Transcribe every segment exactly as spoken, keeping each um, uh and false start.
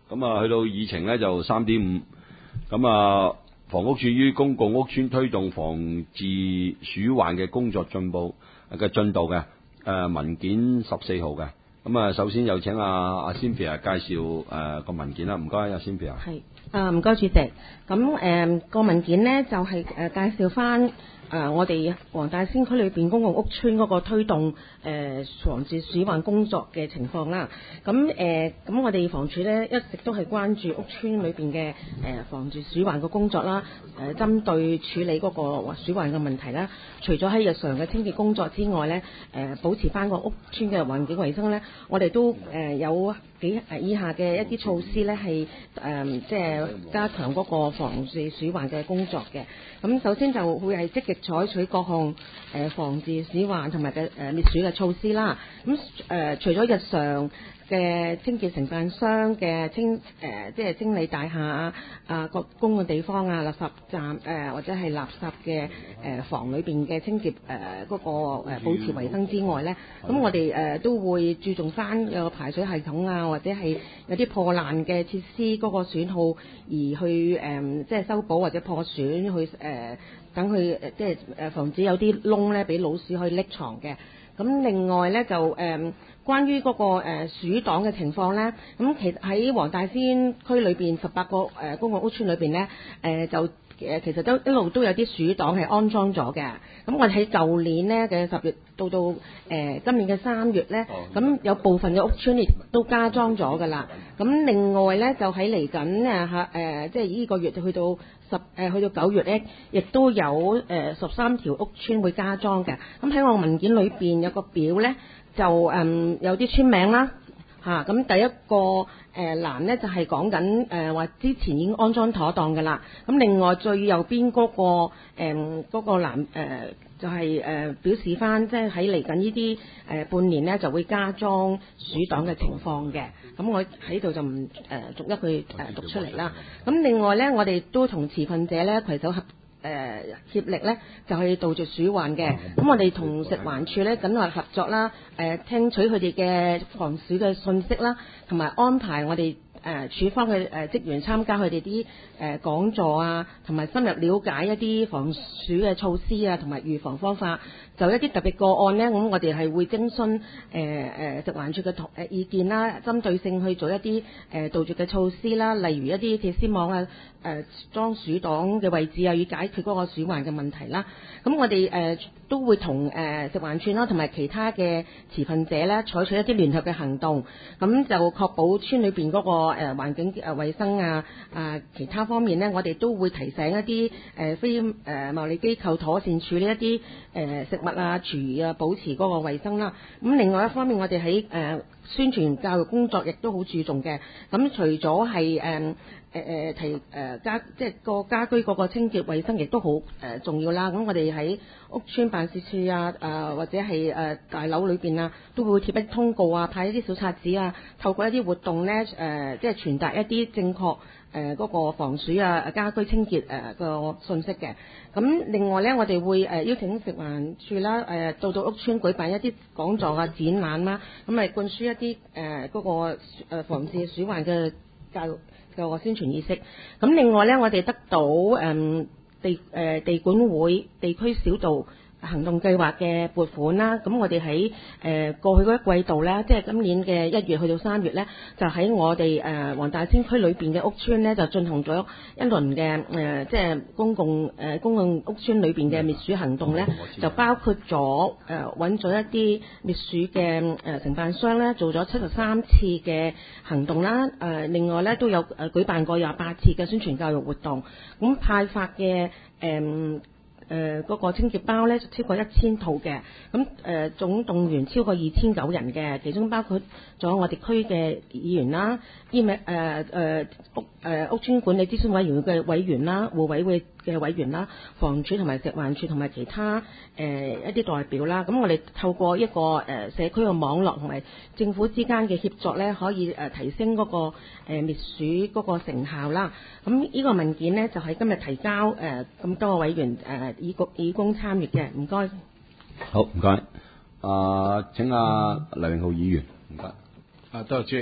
咁啊去到議程咧就三點五，咁啊房屋署於公共屋邨推動防治鼠患嘅工作進步嘅進度嘅誒文件十四號嘅。咁啊，首先有請阿阿 Cynthia 介紹誒個文件啦，唔該，阿 Cynthia。 係啊，唔該主席。咁誒個文件呢，就係、是、誒、呃、介紹翻誒、呃、我哋黃大仙區裏邊公共屋邨嗰個推動誒、呃、防治鼠患工作嘅情況啦。咁誒咁我哋房署呢，一直都係關注屋邨裏邊嘅誒防治鼠患嘅工作啦。誒、呃、針對處理嗰個鼠患嘅問題啦，除咗喺日常嘅清潔工作之外呢，誒、呃、保持翻個屋邨嘅環境衛生呢，我哋都誒、呃、有幾誒以下嘅一啲措施呢，係誒即係加強嗰個防治鼠患嘅工作嘅。咁首先就會係積極採取各項誒防治鼠患同埋嘅誒滅鼠嘅措施啦。咁誒、呃、除咗日常嘅清潔承辦商嘅清誒、呃、即係清理大廈啊、啊各公共地方啊、垃圾站誒、呃、或者係垃圾嘅誒、呃、房裏邊嘅清潔誒嗰、呃那個誒、呃、保持衞生之外咧，咁我哋誒、呃、都會注重翻有個排水系統啊，或者係有啲破爛嘅設施嗰個損耗而去誒、呃、即係修補或者破損去誒等佢誒即係誒防止有啲窿咧俾老鼠可以匿藏嘅。咁另外咧就誒、呃、關於嗰、那個、呃、鼠黨嘅情況咧，咁其實喺黃大仙區裏邊十八個誒、呃、公共屋邨裏邊咧，誒、呃、就誒、呃、其實都一路都有啲鼠黨係安裝咗嘅。咁我哋喺舊年咧嘅十月到到誒、呃、今年嘅三月咧，咁有部分嘅屋邨亦都加裝咗㗎啦。咁另外咧就喺嚟緊誒嚇誒，即係呢個月就去到十誒、呃、去到九月咧，亦都有誒十三條屋邨會加裝嘅。咁喺我文件裏邊有個表咧，就誒、嗯、有啲村名啦嚇。咁、啊、第一個誒、呃、欄咧就係講緊誒話之前已經安裝妥當嘅啦。咁另外最右邊嗰、那個誒嗰、呃那個欄誒、呃、就係、是、誒、呃、表示翻，即係喺嚟緊呢啲誒半年咧就會加裝鼠黨嘅情況嘅。咁我喺度就唔誒、呃、逐一去誒、呃、讀出嚟啦。咁另外咧，我哋都同持份者咧攜手合誒、呃、協力咧，就係杜絕鼠患嘅。咁我哋同食環署咧緊密合作啦，誒、呃、聽取佢哋嘅防鼠嘅信息啦，同埋安排我哋誒處方嘅誒職員參加佢哋啲誒講座啊，同埋深入了解一啲防鼠嘅措施啊，同埋預防方法。就一啲特別個案呢，咁我哋係會徵詢誒誒食環署嘅同誒意見啦，針對性去做一啲誒、呃、杜絕嘅措施啦，例如一啲鐵絲網啊、誒、呃、裝鼠黨嘅位置啊，以解決嗰個鼠患嘅問題啦。咁我哋誒、呃、都會同誒、呃、食環署啦，同埋其他嘅持份者咧，採取一啲聯合嘅行動，咁就確保村裏邊嗰個誒環境誒衞生啊啊其他方面呢，我哋都會提醒一啲誒、呃、非誒、呃、牟利機構妥善處理一啲誒、呃、食物啊、廚餘啊，保持嗰個衞生啦。咁另外一方面，我哋喺誒宣傳教育工作亦都好注重嘅。咁除咗係誒誒誒提誒、呃、家即係個家居嗰個清潔衞生，亦都好誒重要啦。咁我哋喺屋邨辦事處啊，誒、呃、或者係誒、呃、大樓裏邊啊，都會貼一啲通告啊，派一啲小冊子啊，透過一啲活動咧誒、呃，即係傳達一啲正確。誒嗰、呃那個防鼠啊、家居清潔誒、呃那個信息嘅。咁另外咧，我哋會誒、呃、邀請食環署啦，誒、呃、到到屋邨舉辦一啲講座啊、展覽啦，咁咪灌輸一啲誒嗰個誒防治鼠患嘅教育嘅個宣傳意識。咁另外咧，我哋得到誒、呃、地誒、呃、地管會地區小道行動計劃嘅撥款啦，咁我哋喺誒過去嗰一季度咧，即係今年嘅一月去到三月咧，就喺我哋誒黃大仙區裏邊嘅屋邨咧，就進行咗一輪嘅誒，即係公共誒、呃、公共屋邨裏邊嘅滅鼠行動咧，就包括咗誒揾咗一啲滅鼠嘅誒承辦商咧，做咗七十三次嘅行動啦，誒、呃、另外咧都有誒舉辦過廿八次嘅宣傳教育活動，咁派發嘅誒。呃誒嗰、呃那個清潔包咧超過一千套嘅，咁誒、呃、總動員超過二千九人嘅，其中包括咗我哋區嘅議員啦、醫委誒誒屋誒、呃、屋邨管理諮詢委員會嘅委員啦、護委會嘅委員啦、房署同埋食環署同埋其他誒、呃、一啲代表啦，咁我哋透過一個誒、呃、社區嘅網絡同埋政府之間嘅協作咧，可以誒、呃、提升嗰、那個誒、呃、滅鼠嗰個成效啦。咁呢個文件咧就喺今日提交誒咁、呃、多個委員誒。呃以局以供參與嘅，唔該。 好，唔該。啊，請阿黎榮浩議員，唔該。 啊，多謝主席。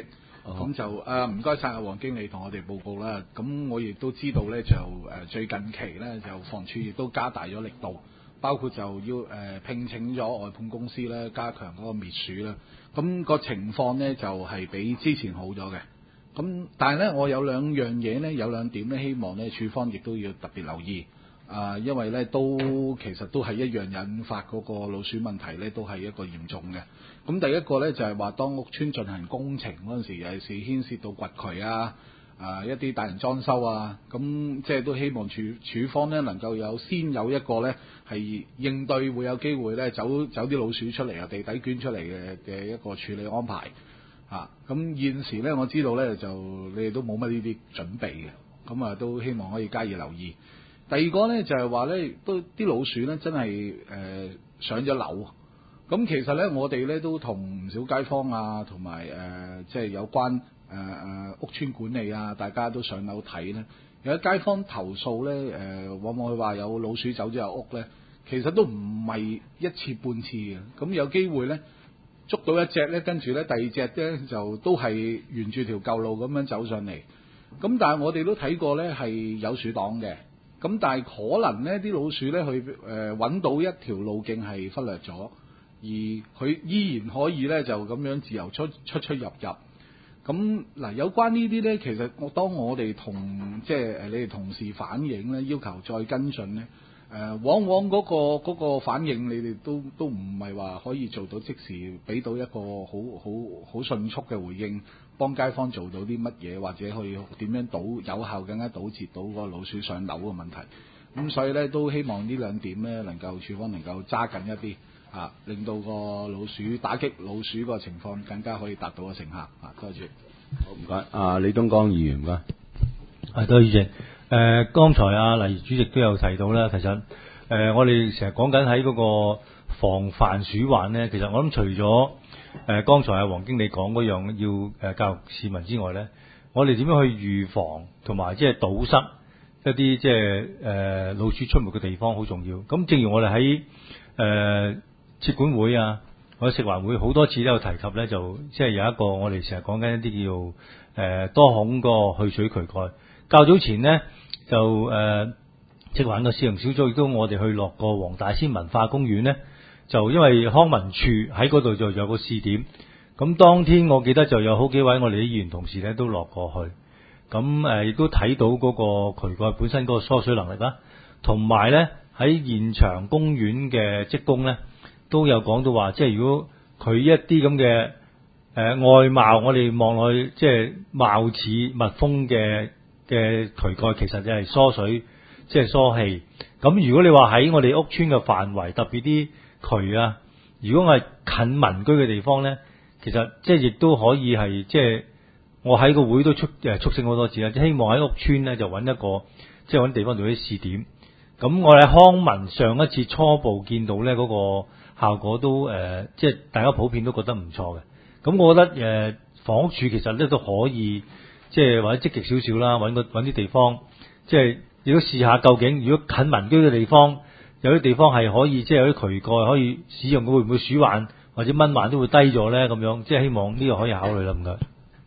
咁就誒唔該晒阿黃經理同我哋報告啦。咁我亦都知道咧，就誒最近期咧就房署亦都加大咗力度，包括就要誒、呃、聘請咗外判公司咧，加強嗰個滅鼠啦。咁、個情況咧就係、是、比之前好咗嘅。咁但係咧，我有兩樣嘢咧，有兩點咧，希望咧署方亦都要特別留意。啊，因為咧都其實都係一樣引發嗰個老鼠問題咧，都係一個嚴重嘅。咁第一個咧就係話，當屋邨進行工程嗰陣時，尤其是牽涉到掘渠啊、啊一啲大型裝修啊，咁即係都希望署署方咧能夠有先有一個咧係應對會有機會咧走走啲老鼠出嚟啊、地底捐出嚟嘅嘅一個處理安排啊。咁現時咧我知道咧就你哋都冇乜呢啲準備嘅，咁啊都希望可以加以留意。第二個咧就係話咧，都啲老鼠咧真係誒、呃、上咗樓。咁其實咧，我哋咧都同唔少街坊啊，同埋誒即係有關誒誒、呃、屋邨管理啊，大家都上樓睇咧。有啲街坊投訴咧，誒、呃、往往佢話有老鼠走咗入屋咧，其實都唔係一次半次嘅。咁有機會咧捉到一隻咧，跟住咧第二隻咧就都係沿住條舊路咁樣走上嚟。咁但係我哋都睇過咧係有鼠擋嘅。咁但係可能呢啲老鼠咧，佢誒揾到一條路徑係忽略咗，而佢依然可以咧就咁樣自由出出出入入。咁嗱，有關呢啲咧，其實我當我哋同即係誒你哋同事反映咧，要求再跟進咧，誒、呃、往往嗰、嗰個嗰個反應，你哋都都唔係話可以做到即時俾到一個好好好迅速嘅回應。幫街坊做到啲乜嘢，或者去點樣堵有效更加堵截到個老鼠上樓嘅問題。咁所以咧都希望呢兩點咧能夠署方能夠揸緊一啲啊，令到個老鼠打擊老鼠個情況更加可以達到個成效啊！多謝。 好唔該，啊李東江議員唔該。 係多謝主席。誒、呃，剛才啊黎主席都有提到啦，其實誒、呃、我哋成日講緊喺嗰個防範鼠患咧，其實我諗除咗誒、呃，剛才阿黃經理講嗰樣要誒、呃、教育市民之外咧，我哋點樣去預防同埋即係堵塞一啲即係誒老鼠出沒嘅地方好重要。咁正如我哋喺誒設管會啊，或者食環會好多次都有提及咧，就即係有一個我哋成日講緊一啲叫誒、呃、多孔個去水渠蓋。較早前呢，就誒食環嘅試行小組亦都我哋去落過黃大仙文化公園咧。就因為康文署喺嗰度就有個試點，咁當天我記得就有好幾位我哋啲議員同事咧都落過去，咁誒亦都睇到嗰個渠蓋本身嗰個疏水能力啦，同埋咧喺現場公園嘅職工咧都有講到話，即係如果佢一啲咁嘅誒外貌，我哋望落去即係貌似密封嘅嘅渠蓋，其實就係疏水，即係疏氣。咁如果你話喺我哋屋邨嘅範圍，特別啲渠啊，如果我係近民居嘅地方咧，其實即係亦都可以係即係我喺個會都促誒促請好多次啦，即係希望喺屋邨咧就揾一個即係揾地方做啲試點。咁我喺康文上一次初步見到咧嗰個效果都誒、呃，即係大家普遍都覺得唔錯嘅。咁我覺得誒、呃、房屋署其實咧都可以即係或者積極少少啦，揾個揾啲地方，即係亦都試下究竟如果近民居嘅地方。有啲地方係可以，即係有啲渠蓋可以使用，會唔會鼠患或者蚊患都會低咗咧？咁樣即係希望呢個可以考慮啦。唔該。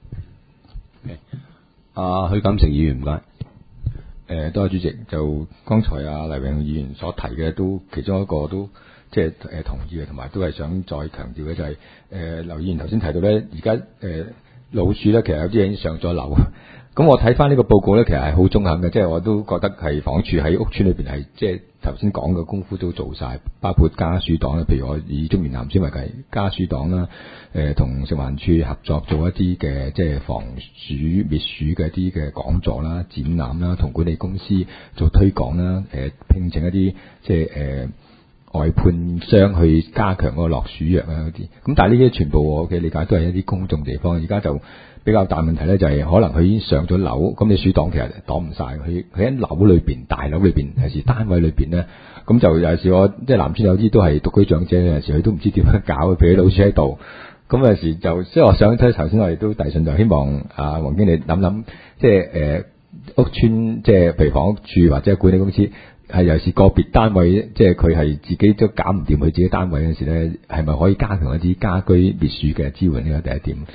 啊，許錦成議員唔該。 誒、呃，多謝主席。就剛才啊黎永議員所提嘅，都其中一個都即係誒同意嘅，同埋都係想再強調嘅就係、是、誒、呃、劉議員頭先提到咧，而家誒老鼠咧其實有啲已經上咗樓。咁我睇翻呢個報告咧，其實係好中肯嘅，即係我都覺得係房署喺屋邨裏邊係即係頭先講嘅功夫都做晒，包括加鼠檔啦，譬如我以中原南邨為例，加鼠檔啦，誒同食環署合作做一啲嘅即係防鼠滅鼠嘅一啲嘅講座啦、展覽啦，同管理公司做推廣啦，誒聘請一啲即係誒外判商去加強嗰個落鼠藥啊嗰啲，咁但係呢啲全部我嘅理解都係一啲公眾地方，而家就比較大問題咧，就係可能佢已經上咗樓，咁你鼠檔其實擋唔晒，佢佢喺樓裏邊、大樓裏邊，有時單位裏邊咧，咁就有時我即係南村有啲都係獨居長者，有時佢都唔知點樣搞，譬如老鼠喺度，咁有時就即係我想睇頭先我哋都遞信，就希望啊黃經理諗諗，即係誒、呃、屋邨即係譬如房屋署或者管理公司。係尤其是個別單位，即係佢係自己都搞唔掂佢自己單位嗰陣時咧，係咪可以加強一啲家居滅鼠嘅支援呢？個第一點。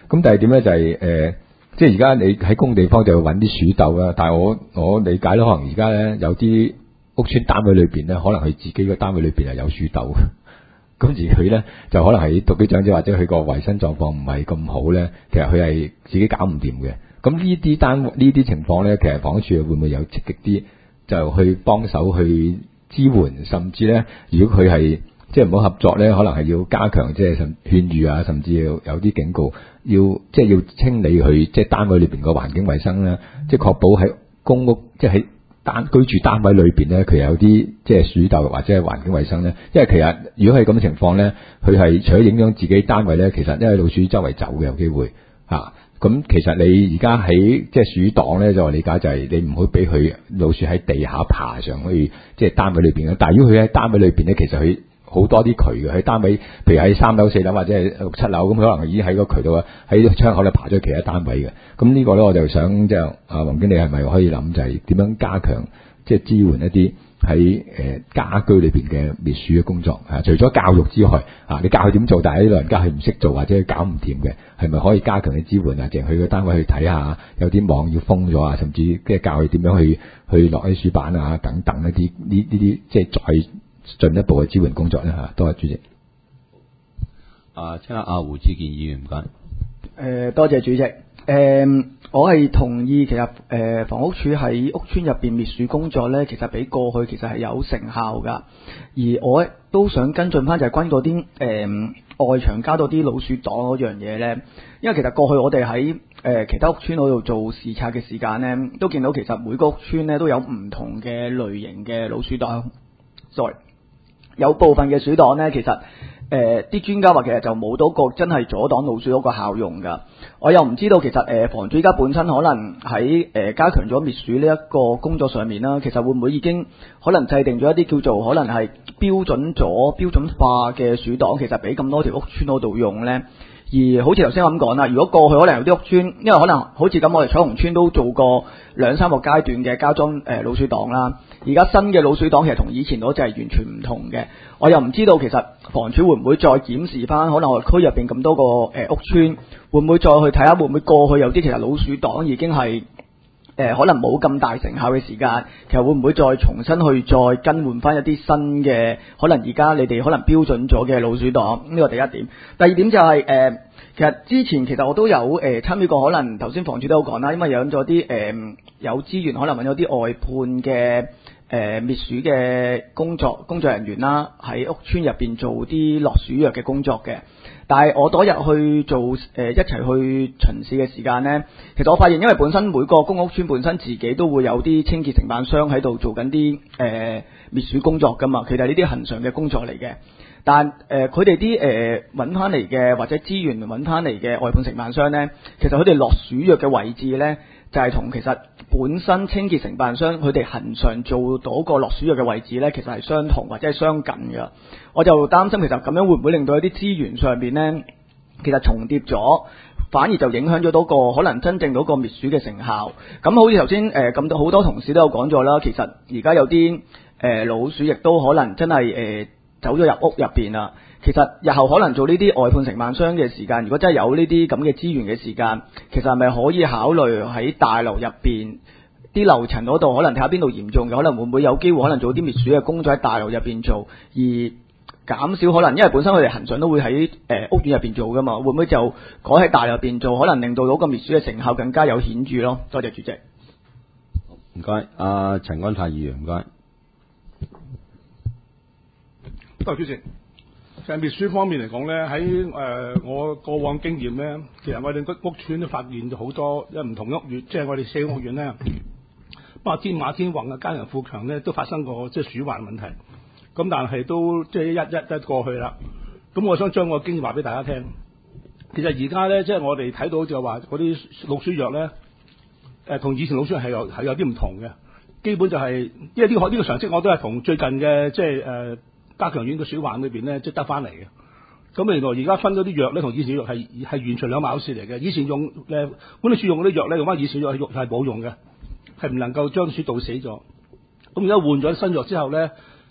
咁第二點咧就係、是、誒、呃，即係而家你喺工地方就要揾啲鼠竇啦。但係我我理解咧，可能而家咧有啲屋邨單位裏邊咧，可能佢自己個單位裏邊係有鼠竇。咁而佢咧就可能係獨居長者或者佢個衞生狀況唔係咁好咧，其實佢係自己搞唔掂嘅。咁呢啲單呢啲情況咧，其實房屋署會唔會有積極啲，就去幫手去支援，甚至咧，如果佢係即係唔好合作咧，可能係要加強即係甚勸喻啊，甚至要有啲警告，要即係要清理佢即係單位裏邊個環境衞生咧，即係確保喺公屋即係喺單居住單位裏邊咧，佢有啲即係鼠竇或者係環境衞生咧。因為其實如果係咁嘅情況咧，佢係除咗影響自己單位咧，其實因為老鼠周圍走嘅有機會嚇。咁、啊、其實你而家喺即係鼠檔咧，就我理解就係你唔好俾佢老鼠喺地下爬上去即係單位裏邊嘅。但係如果佢喺單位裏邊咧，其實佢好多啲渠嘅，喺單位，譬如喺三樓、四樓或者係六七樓，咁可能已經喺個渠道啊，喺窗口咧爬咗其他單位嘅。咁呢個咧，我就想即係啊，黃經理係咪可以諗就係點樣加強即係支援一啲喺誒家居裏邊嘅滅鼠嘅工作啊？除咗教育之外啊，你教佢點做，但係啲老人家係唔識做或者搞唔掂嘅，係咪可以加強嘅支援啊？淨係去個單位去睇下，有啲網要封咗啊，甚至即係教佢點樣去去落啲鼠板啊等等一啲呢呢啲即係再進一步嘅支援工作咧嚇。多謝主席。 啊，請阿阿胡志健議員唔該。 誒、呃，多謝主席。誒、呃，我係同意其實誒、呃、房屋署喺屋邨入邊滅鼠工作咧，其實比過去其實係有成效㗎。而我都想跟進翻就係關於嗰啲誒外牆加多啲老鼠擋嗰樣嘢咧，因為其實過去我哋喺誒其他屋邨嗰度做視察嘅時間咧，都見到其實每個屋邨咧都有唔同嘅類型嘅老鼠擋。sorry。有部分嘅鼠擋咧，其實誒啲、呃、專家話其實就冇到個真係阻擋老鼠嗰個效用㗎。我又唔知道其實誒、呃、房署依家本身可能喺誒、呃、加強咗滅鼠呢一個工作上面啦，其實會唔會已經可能制定咗一啲叫做可能係標準咗標準化嘅鼠擋，其實俾咁多條屋邨嗰度用咧？而好似頭先咁講啦，如果過去可能有啲屋邨，因為可能好似咁，我哋彩虹邨都做過兩三個階段嘅加裝誒、呃、老鼠擋啦。而家新嘅老鼠擋其實同以前嗰隻係完全唔同嘅。我又唔知道其實房署會唔會再檢視翻，可能我哋區入邊咁多個誒、呃、屋邨，會唔會再去睇下會唔會過去有啲其實老鼠擋已經係誒、呃、可能冇咁大成效嘅時間，其實會唔會再重新去再更換翻一啲新嘅，可能而家你哋可能標準咗嘅老鼠擋？呢個第一點。第二點就係、是、誒、呃，其實之前其實我都有誒、呃、參與過，可能頭先房署都有講啦，因為養咗啲誒有資源，可能揾咗啲外判嘅。誒、呃、滅鼠嘅工作工作人員啦，喺屋邨入邊做啲落鼠藥嘅工作嘅。但係我嗰日去做誒、呃、一齊去巡視嘅時間呢，其實我發現，因為本身每個公屋邨本身自己都會有啲清潔承辦商喺度做緊啲誒滅鼠工作㗎嘛，其實呢啲恆常嘅工作嚟嘅。但誒佢哋啲誒揾翻嚟嘅或者資源揾翻嚟嘅外判承辦商呢，其實佢哋落鼠藥嘅位置呢，就係、是、同其實本身清潔承辦商佢哋恆常做到個落鼠藥嘅位置呢，其實係相同或者係相近嘅。我就擔心其實咁樣會唔會令到一啲資源上邊呢，其實重疊咗，反而就影響咗到個可能真正嗰個滅鼠嘅成效。咁好似頭先誒咁多好多同事都有講咗啦，其實而家有啲誒、呃、老鼠亦都可能真係誒。呃走咗入屋入邊啦，其實日後可能做呢啲外判承辦商嘅時間，如果真係有呢啲咁嘅資源嘅時間，其實係咪可以考慮喺大樓入邊啲樓層嗰度，可能睇下邊度嚴重嘅，可能會唔會有機會可能做啲滅鼠嘅工作喺大樓入邊做，而減少可能因為本身佢哋恆常都會喺誒、呃、屋苑入邊做噶嘛，會唔會就改喺大樓入邊做，可能令到嗰個滅鼠嘅成效更加有顯著咯？多謝主席。 唔該，阿陳安泰議員唔該。 多謝主席。就係滅鼠方面嚟講咧，喺誒、呃、我過往經驗咧，其實我哋屋邨都發現咗好多，因為唔同屋苑，即係我哋社屋苑咧，包括天馬天宏啊、嘉仁富強咧，都發生過即係鼠患問題。咁但係都即係一一一過去啦。咁我想將個經驗話俾大家聽。其實而家咧，即係我哋睇到就話嗰啲老鼠藥咧，誒同以前老鼠藥係有係有啲唔同嘅。基本就係、是，因為呢、這個呢、這個常識我都係同最近嘅即係誒。呃加強院嘅鼠患裏邊咧，即係得翻嚟嘅。咁原來而家分咗啲藥咧，同以前藥係係完全兩碼事嚟嘅。以前用誒管理處用嗰啲藥咧，用翻以前藥係冇用嘅，係唔能夠將鼠毒死咗。咁而家換咗新藥之後咧，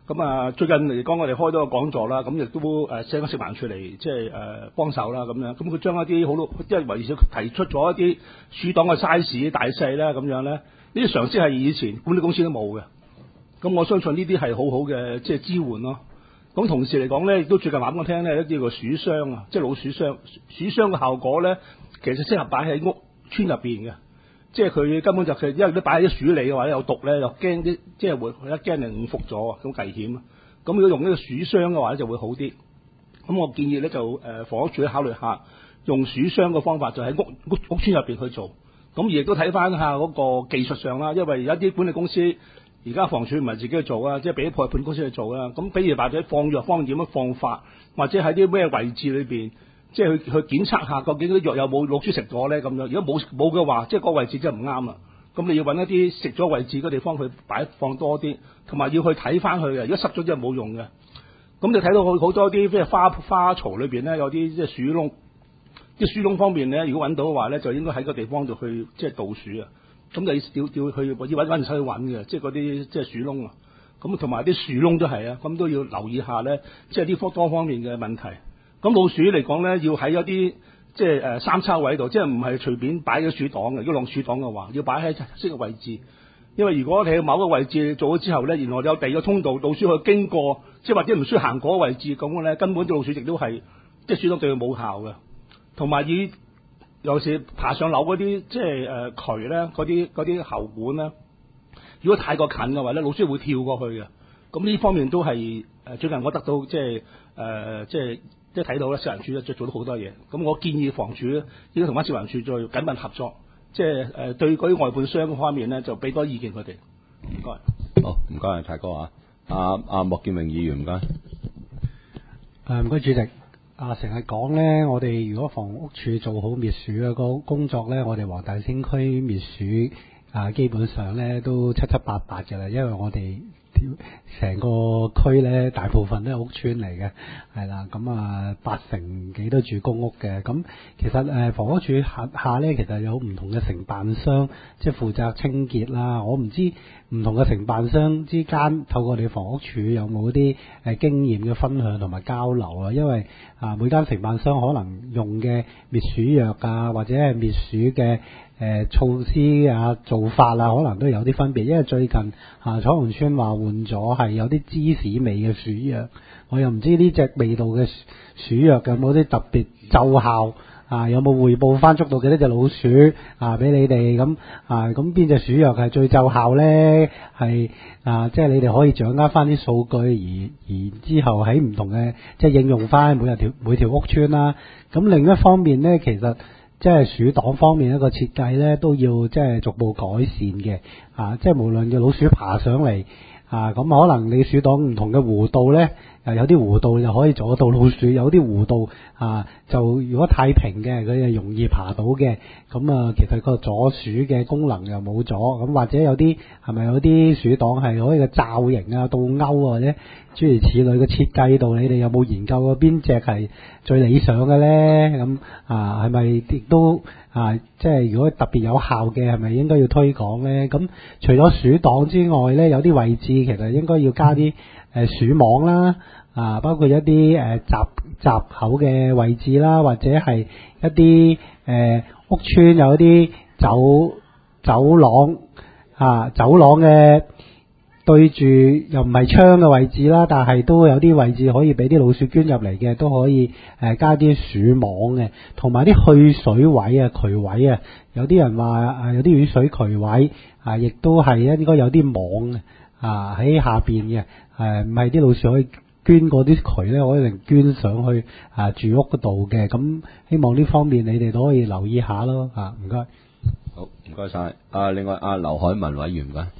咁啊，最近嚟講，我哋開咗個講座啦，咁亦都誒請咗食環署嚟即係誒幫手啦，咁樣。咁佢將一啲好多，即係維持提出咗一啲鼠檔嘅 size 大細啦，咁樣咧，呢啲常識係以前管理公司都冇嘅。咁我相信呢啲係好好嘅即係支援咯。咁同時嚟講咧，亦都最近話俾我聽咧，一啲叫鼠箱啊，即係老鼠箱。鼠箱嘅效果咧，其實適合擺喺屋村入邊嘅。即係佢根本就係因為都擺喺啲鼠嚟嘅話有毒咧，又驚啲即係會一驚就誤服咗啊，好危險啊！咁如果用呢個鼠箱嘅話咧，就會好啲。咁我建議咧就誒房屋署考慮下用鼠箱嘅方法，就喺屋屋屋村入邊去做。咁而亦都睇翻下嗰個技術上啦，因為有一啲管理公司而家房署唔係自己去做啊，即係俾啲外判公司去做啦。咁比如或者放藥方面點樣放法，或者喺啲咩位置裏邊。即係去去檢測下究竟啲藥有冇老鼠食咗咧咁樣，如果冇冇嘅話，即係個位置真係唔啱啦。咁你要揾一啲食咗位置嘅地方去擺放多啲，同埋要去睇翻佢嘅。如果濕咗真係冇用嘅。咁你睇到好好多啲即係花花槽裏邊咧有啲即係鼠窿，啲鼠窿方面咧，如果揾到嘅話咧，就應該喺個地方度去即係盜鼠啊。咁就要要去要揾揾人手去揾嘅，即係嗰啲即係鼠窿啊。咁同埋啲樹窿都係啊，咁都要留意下咧，即係啲多多方面嘅問題。咁老鼠嚟講咧，要喺一啲即係誒三叉位度，即係唔係隨便擺咗鼠檔嘅。如果落鼠檔嘅話，要擺喺適嘅位置。因為如果你喺某個位置做咗之後咧，原來有第二個通道，老鼠去經過，即係或者唔需要行嗰個位置咁咧，根本啲老鼠亦都係即係鼠檔對佢冇效嘅。同埋以尤其是爬上樓嗰啲即係誒渠咧，嗰啲嗰啲喉管咧，如果太過近嘅話咧，老鼠會跳過去嘅。咁呢方面都係誒最近我得到即係誒即係。即係睇到咧，食環署咧就做到好多嘢。咁我建議房署咧應該同翻食環署再緊密合作，即係誒對嗰啲外判商方面咧就俾多意見佢哋。唔該。 好，唔該，泰哥啊。阿阿莫建榮議員唔該。 誒唔該，主席。啊，成日講咧，我哋如果房屋署做好滅鼠嘅個工作咧，我哋黃大仙區滅鼠啊，基本上咧都七七八八嘅啦，因為我哋成個區咧大部分都係屋村嚟嘅，係啦，咁啊八成幾都住公屋嘅。咁其實誒房屋署轄下咧，其實有唔同嘅承辦商，即係負責清潔啦。我唔知唔同嘅承辦商之間透過你房屋署有冇啲誒經驗嘅分享同埋交流啊？因為啊每間承辦商可能用嘅滅鼠藥啊，或者係滅鼠嘅誒、呃、措施啊做法啊，可能都有啲分別。因為最近啊彩虹村話換咗係有啲芝士味嘅鼠藥，我又唔知呢隻味道嘅鼠藥有冇啲特別奏效啊？有冇匯報翻捉到幾多隻老鼠啊俾你哋咁啊？咁邊隻鼠藥係最奏效咧？係啊，即係你哋可以掌握翻啲數據，而而之後喺唔同嘅即係應用翻每日條每條屋村啦。咁另一方面咧，其實即係鼠檔方面一個設計咧，都要即係逐步改善嘅啊！即係無論嘅老鼠爬上嚟啊，咁可能你鼠檔唔同嘅弧度咧，有啲弧度就可以阻到老鼠，有啲弧度啊就如果太平嘅，佢就容易爬到嘅。咁啊，其實個阻鼠嘅功能又冇咗。咁或者有啲係咪有啲鼠檔係可以個罩型啊、倒鈎或者諸如此類嘅設計度，你哋有冇研究過邊隻係最理想嘅咧？咁啊，係咪亦都啊？即係如果特別有效嘅，係咪應該要推廣咧？咁除咗鼠檔之外咧，有啲位置其實應該要加啲誒鼠網啦，啊，包括一啲誒閘閘口嘅位置啦，或者係一啲誒、呃、屋村有啲走走廊啊，走廊嘅對住又唔係窗嘅位置啦，但係都有啲位置可以俾啲老鼠捐入嚟嘅，都可以誒、呃、加啲鼠網嘅，同埋啲去水位啊、渠位啊，有啲人話啊有啲雨水渠位啊，亦都係應該有啲網啊喺下邊嘅，誒唔係啲老鼠可以捐過啲渠咧，可以嚟捐上去啊住屋嗰度嘅。咁希望呢方面你哋都可以留意下咯，啊唔該。 好，唔該晒。啊，另外阿劉海文委員唔該。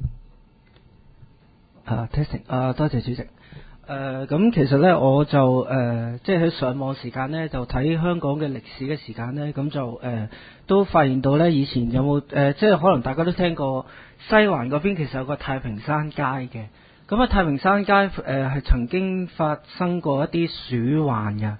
啊 testing 啊，多謝主席。誒、呃、咁其實咧，我就誒、呃、即係喺上網時間咧，就睇香港嘅歷史嘅時間咧，咁就誒、呃、都發現到咧，以前有冇誒、呃、即係可能大家都聽過西環嗰邊其實有個太平山街嘅。咁啊，太平山街誒係、呃、曾經發生過一啲鼠患嘅。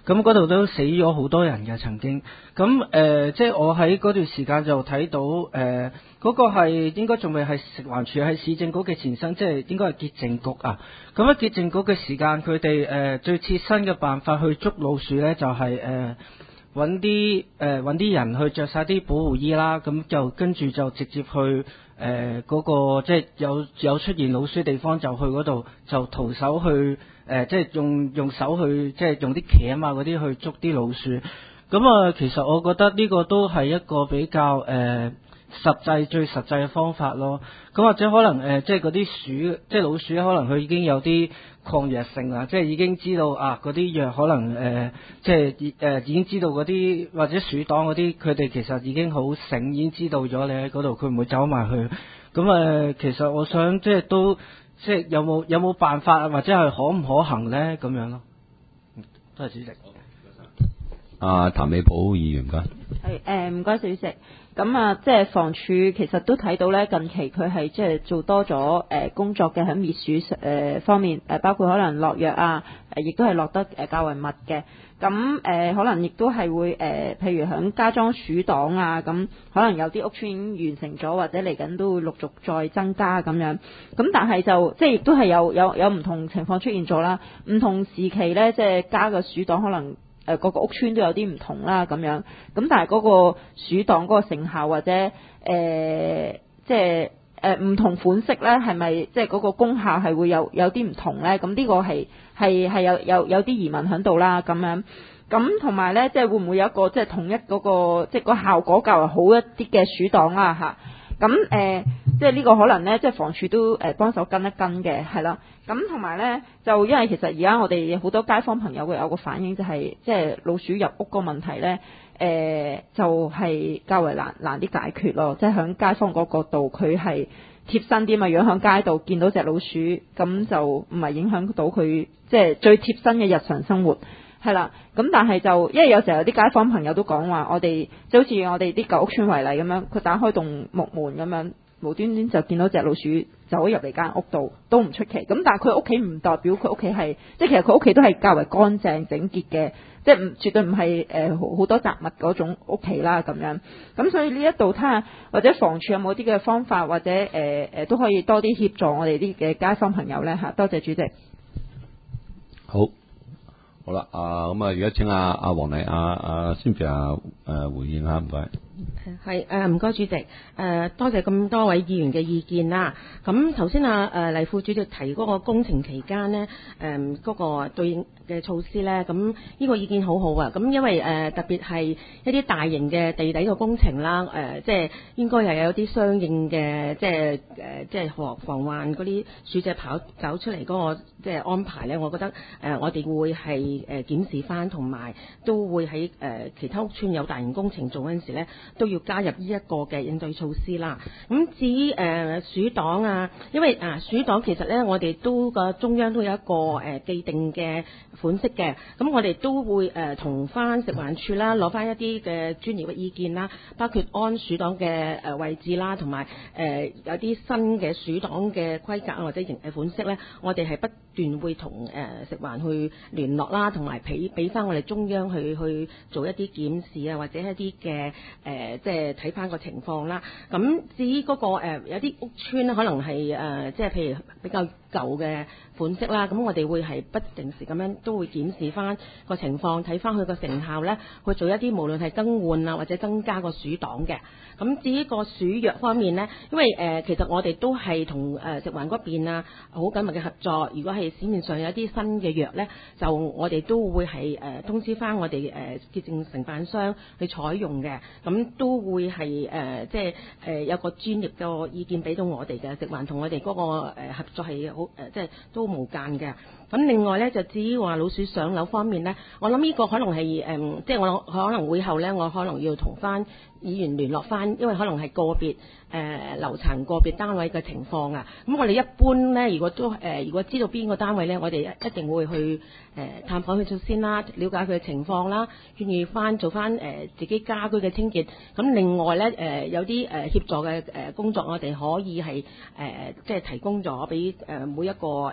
咁嗰度都死咗好多人嘅曾經。咁誒、呃，即係我喺嗰段時間就睇到誒，嗰、呃嗰個係應該仲未係食環署，係市政局嘅前身，即係應該係潔淨局啊。咁喺潔淨局嘅時間，佢哋誒最切身嘅辦法去捉老鼠咧，就係誒揾啲誒揾啲人去着晒啲保護衣啦，咁就跟住就直接去誒嗰、呃嗰個即係有有出現老鼠嘅地方，就去嗰度就徒手去誒、呃，即係用用手去即係用啲鉗啊嗰啲去捉啲老鼠。咁啊，其實我覺得呢個都係一個比較誒、呃、實際最實際嘅方法咯。咁或者可能誒、呃，即係嗰啲鼠，即係老鼠，可能佢已經有啲抗藥性啦，即係已經知道啊嗰啲藥可能誒、呃，即係誒、呃、已經知道嗰啲或者鼠黨嗰啲，佢哋其實已經好醒，已經知道咗你喺嗰度，佢唔會走埋去。咁誒、呃，其實我想即係都即係有冇有冇辦法或者係可唔可行咧？咁樣咯。多謝主席。 阿譚美寶議員唔該。 係誒，唔該，主席。咁啊，即係房署其實都睇到咧，近期佢係即係做多咗誒工作嘅喺滅鼠誒方面，誒包括可能落藥啊，誒亦都係落得誒較為密嘅。咁誒可能亦都係會誒，譬如響加裝鼠檔啊，咁可能有啲屋邨已經完成咗，或者嚟緊都會陸續再增加咁樣。咁但係就即係亦都係有有有唔同情況出現咗啦，唔同時期咧，即係加個鼠檔可能。誒個個屋邨都有啲唔同啦，咁樣咁，但係嗰個鼠檔嗰個成效或者誒、呃、即係誒唔同款式咧，係咪即係嗰個功效係會有有啲唔同咧？咁呢個係係係有有有啲疑問喺度啦，咁樣咁同埋咧，即係會唔會有一個即係統一嗰、嗰個即係個效果較為好一啲嘅鼠檔啦？嚇咁誒，即係呢個可能咧，即係房署都誒幫手跟一跟嘅，係啦。咁同埋咧，就因為其實而家我哋好多街坊朋友會有個反應，就係即係老鼠入屋個問題咧，誒、呃、就係、是、較為難難啲解決咯。即係響街坊嗰個角度，佢係貼身啲嘛，如果響街度見到隻老鼠，咁就唔係影響到佢即係最貼身嘅日常生活。係啦，咁但係就因為有時候有啲街坊朋友都講話，我哋就好似我哋啲舊屋邨為例咁樣，佢打開棟木門咁樣，無端端就見到隻老鼠走咗入嚟間屋度，都唔出奇。咁但係佢屋企唔代表佢屋企係，即係其實佢屋企都係較為乾淨整潔嘅，即係唔絕對唔係誒好好多雜物嗰種屋企啦咁樣。咁所以呢一度睇下或者房署有冇啲嘅方法，或者誒誒、呃、都可以多啲協助我哋啲嘅街坊朋友咧嚇。多謝主席。 好。好啦，啊咁啊，而家請阿阿黃麗阿阿 Cynthia 誒回應下，唔該。 係誒，唔該主席，誒、呃、多謝咁多位議員嘅意見啦。咁頭先啊誒黎副主席提嗰個工程期間呢，誒、呃、嗰、那個對應嘅措施咧，咁呢個意見好好啊。咁因為誒、呃、特別係一啲大型嘅地底嘅工程啦，誒、呃、即係應該又有啲相應嘅即係誒、呃、即係防防患嗰啲鼠隻跑走出嚟嗰、那個即係安排咧，我覺得誒、呃、我哋會係誒檢視翻，同埋都會喺誒、呃、其他屋邨有大型工程做嗰陣時咧，都要加入呢一個嘅應對措施啦。咁至於誒、呃、鼠黨啊，因為啊鼠黨其實咧，我哋都個中央都有一個誒、呃、既定嘅款式嘅，咁我哋都會誒同翻食環署啦，攞翻一啲嘅專業嘅意見啦，包括安鼠黨嘅誒位置啦，同埋誒有啲新嘅鼠黨嘅規格或者型誒款式咧，我哋係不斷會同誒、呃、食環去聯絡啦，同埋俾俾翻我哋中央去去做一啲檢視啊，或者一啲嘅誒即係睇翻個情況啦。咁至於嗰、那個、呃、有啲屋邨咧，可能係誒、呃、即係譬如比較舊嘅款式啦，咁我哋會係不定時咁樣都會檢視翻個情況，睇翻佢個成效咧，去做一啲無論係更換啊或者增加個鼠黨嘅。咁至於個鼠藥方面咧，因為誒、呃、其實我哋都係同誒食環嗰邊啊好緊密嘅合作。如果係市面上有啲新嘅藥咧，就我哋都會係誒、呃、通知翻我哋誒潔淨承辦商去採用嘅。咁都會係誒、呃、即係誒、呃、有個專業嘅意見俾到我哋嘅食環同我哋嗰個誒合作係好誒即係都無間嘅。咁另外咧就至於話老鼠上樓方面咧，我諗呢個可能係誒、呃、即係我可能會後咧，我可能要同翻議員聯絡翻，因為可能係個別誒、呃、樓層個別單位嘅情況啊。咁我哋一般咧，如果都誒、呃、如果知道邊個單位咧，我哋一定會去誒、呃、探訪佢做先啦，了解佢嘅情況啦，願意翻做翻誒、呃、自己家居嘅清潔。咁另外咧誒、呃、有啲誒、呃、協助嘅誒工作，我哋可以係誒、呃、即係提供咗俾誒每一個誒。呃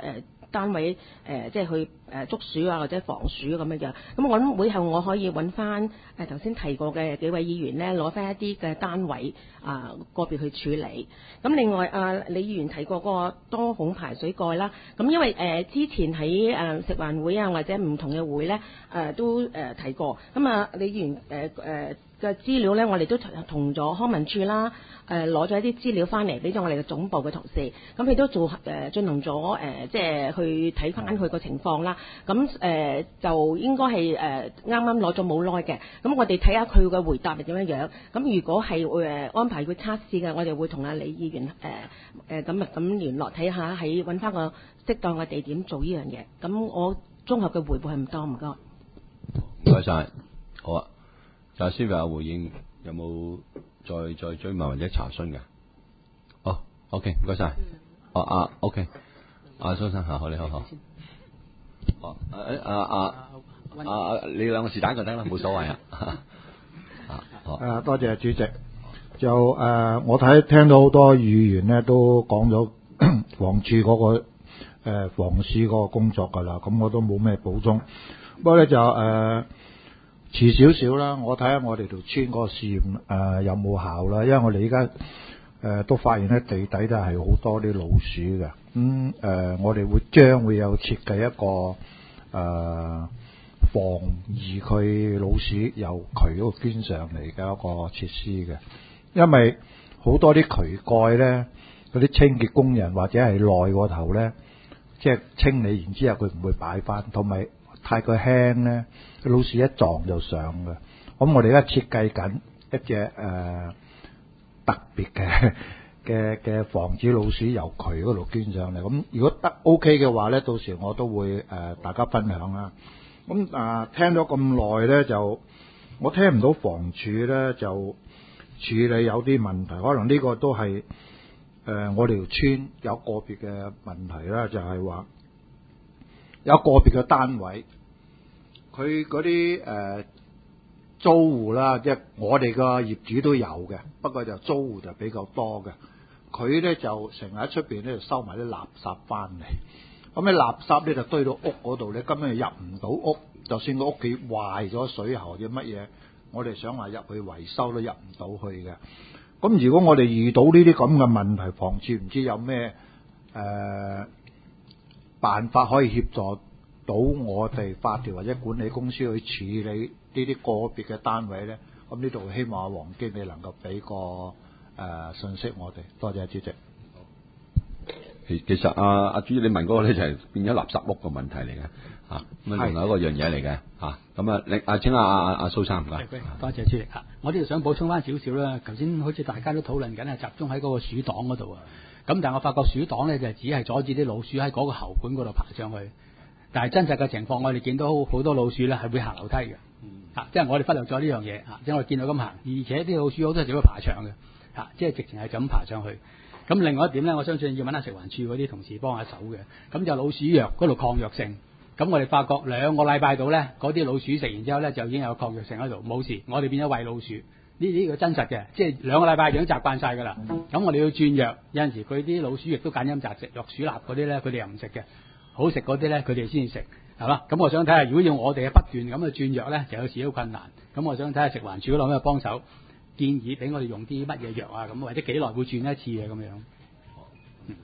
單位誒、呃，即係去誒捉鼠啊或者防鼠咁樣樣。咁我諗會後我可以揾翻誒頭先提過嘅幾位議員咧，攞翻一啲嘅單位啊、呃、個別去處理。咁另外啊、呃，李議員提過個多孔排水蓋啦。咁因為誒、呃、之前喺誒、呃、食環會啊或者唔同嘅會咧誒、呃、都誒、呃、提過。咁啊，李議員誒誒嘅資料咧，我哋都同咗康文署啦，誒攞咗一啲資料翻嚟，俾咗我哋嘅總部嘅同事，咁佢都做誒、呃、進行咗誒、呃，即係去睇翻佢個情況啦。咁誒、呃、就應該係誒啱啱攞咗冇耐嘅，咁我哋睇下佢嘅回答係點樣樣。咁如果係誒、呃、安排佢測試嘅，我哋會同阿李議員誒誒咁啊咁聯絡睇下，喺揾翻個適當嘅地點做呢樣嘢。咁我綜合嘅回報係唔多，唔該。 唔該晒，好啊。就先有回應，有冇再再追問或者查詢嘅？哦 ，OK， 唔該晒。哦，啊 ，OK， 阿蘇生嚇，好你好好。哦，誒啊啊啊！你兩個是但就得啦，冇所謂啊。啊，好。 誒，多謝主席。就誒、呃，我睇聽到好多議員咧都講咗房署嗰個誒、呃、防鼠嗰個工作㗎啦，咁我都冇咩補充。不過咧就誒。呃遲少少啦，我睇下我哋條村嗰個試驗誒、呃、有冇效啦，因為我哋依家誒都發現咧地底都係好多啲老鼠嘅，咁、嗯、誒、呃、我哋會將會有設計一個誒、呃、防禦佢老鼠由渠嗰度捐上嚟嘅一個設施嘅，因為好多啲渠蓋咧嗰啲清潔工人或者係內個頭咧，即係清理完之後佢唔會擺翻，同埋太過輕咧，老鼠一撞就上嘅。咁我哋而家設計緊一隻誒、呃、特別嘅嘅嘅防止老鼠由渠嗰度捐上嚟。咁如果得 OK 嘅話咧，到時我都會誒、呃、大家分享啦。咁啊、呃、聽咗咁耐咧，就我聽唔到房署咧就處理有啲問題，可能呢個都係誒、呃、我哋條村有個別嘅問題啦，就係、是、話有個別嘅單位。佢嗰啲誒租戶啦，即係我哋個業主都有嘅，不過就租戶就比較多嘅。佢咧就成日喺出邊咧就收埋啲垃圾翻嚟，咁啲垃圾咧就堆到屋嗰度咧，根本就入唔到屋。就算個屋企壞咗水喉嘅乜嘢，我哋想話入去維修都入唔到去嘅。咁如果我哋遇到呢啲咁嘅問題，房署唔知有咩誒、呃、辦法可以協助到我哋法團或者管理公司去處理呢啲個別嘅單位咧，咁呢度希望阿黃經理能夠俾個誒、呃、信息我哋，多謝主席。 其其實阿阿主席你問嗰個咧就係變咗垃圾屋個問題嚟嘅嚇，咁啊另外一個樣嘢嚟嘅嚇，咁啊你啊請阿阿阿蘇生唔該。 多謝主席嚇，我呢度想補充翻少少啦。頭先好似大家都討論緊係集中喺嗰個鼠檔嗰度啊，咁但係我發覺鼠檔咧就只係阻止啲老鼠喺嗰個喉管嗰度爬上去。但係真實嘅情況，我哋見到好多老鼠咧係會行樓梯嘅，嚇、嗯，即係我哋忽略咗呢樣嘢嚇，即係我哋見到咁行，而且啲老鼠好多時會爬牆嘅，嚇，即係直情係咁爬上去。咁另外一點咧，我相信要揾下食環署嗰啲同事幫下手嘅。咁就老鼠藥嗰度抗藥性，咁我哋發覺兩個禮拜到咧，嗰啲老鼠食完之後咧就已經有抗藥性喺度，冇事。我哋變咗餵老鼠，呢呢個真實嘅，即係兩個禮拜已經習慣晒㗎啦。咁我哋要轉藥，有陣時佢啲老鼠亦都揀飲擇食，落鼠蠟嗰啲咧，佢哋又唔食嘅。好食嗰啲咧，佢哋先食，係嘛？咁我想睇下，如果要我哋不斷咁去轉藥咧，就有時好困難。咁我想睇下食環署嗰度有咩幫手，建議俾我哋用啲乜嘢藥啊，咁或者幾耐會轉一次嘅咁樣。嗯、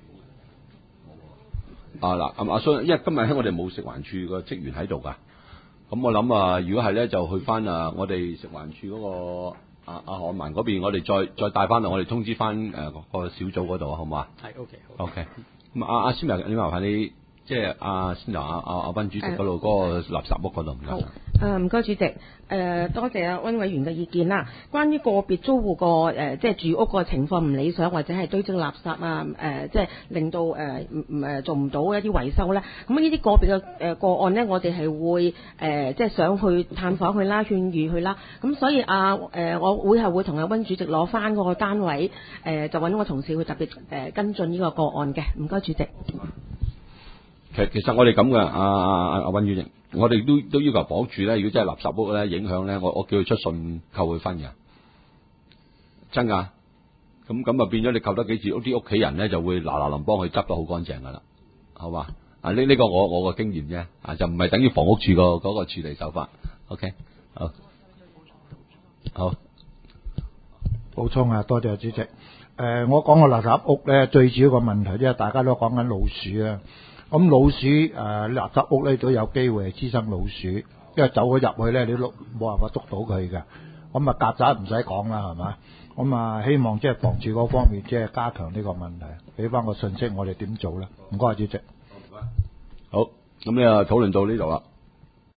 啊嗱，阿阿蘇，因為今日咧我哋冇食環署個職員喺度㗎，咁我諗啊，如果係咧就去翻啊，我哋食環署嗰、那個阿阿漢文嗰邊，我哋再再帶翻嚟，我哋通知翻誒、呃那個小組嗰度，好唔好啊？係 OK。OK。咁阿阿先生，你麻煩你。即係阿先頭阿阿阿溫主席嗰度嗰個垃圾屋嗰度唔該。好， 誒唔該主席，誒、呃、多謝阿溫委員嘅意見啦。關於個別租戶個誒即係住屋個情況唔理想，或者係堆積垃圾啊，誒、呃、即係令到誒唔誒做唔到一啲維修咧。咁呢啲個別嘅誒個案咧，我哋係會誒、呃、即係想去探訪佢啦，勸喻佢啦。咁所以啊誒、呃，我會係會同阿溫主席攞翻嗰個單位，誒、呃、就揾我同事去特別誒跟進呢個個案嘅。唔該主席。 其其實我哋咁嘅，阿阿阿阿溫主席，我哋都都要求房署咧，如果真係垃圾屋咧影響咧，我我叫佢出信扣佢分嘅，真噶，咁咁啊變咗你扣得幾次，啲屋企人咧就會嗱嗱臨幫佢執到好乾淨噶啦，好嘛？ 啊，呢、呢、呢個我我個經驗啫，啊就唔係等於房屋處個嗰個處理手法。OK， 好，好。 補充啊，多謝主席。誒、呃，我講個垃圾屋咧，最主要個問題即係大家都講緊老鼠啊。咁老鼠誒、呃、垃圾屋咧都有機會係滋生老鼠，因為走咗入去咧，你都冇辦法捉到佢嘅。咁啊，曱甴唔使講啦，係嘛？咁啊，希望即係房署嗰方面即係加強呢個問題，俾翻個信息我哋點做啦。唔該，主席。 好，咁呢個討論到呢度啦。